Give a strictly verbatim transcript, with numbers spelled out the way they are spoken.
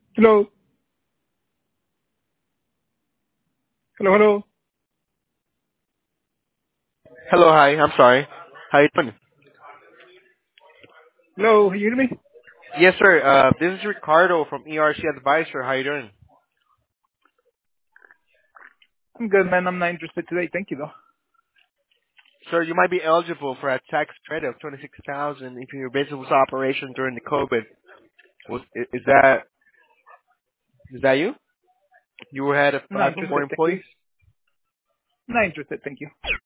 Hello. Hello, hello. Hello, hi. I'm sorry. How you doing? Hello, you hear me? Yes, sir. Uh, this is Ricardo from E R C Advisor. How you doing? I'm good, man. I'm not interested today. Thank you, though. Sir, you might be eligible for a tax credit of twenty-six thousand if your business was operation during the COVID. Was i- is that is that you? You had a I'm not five or more interested. Thank you. employees. Not interested. Thank you.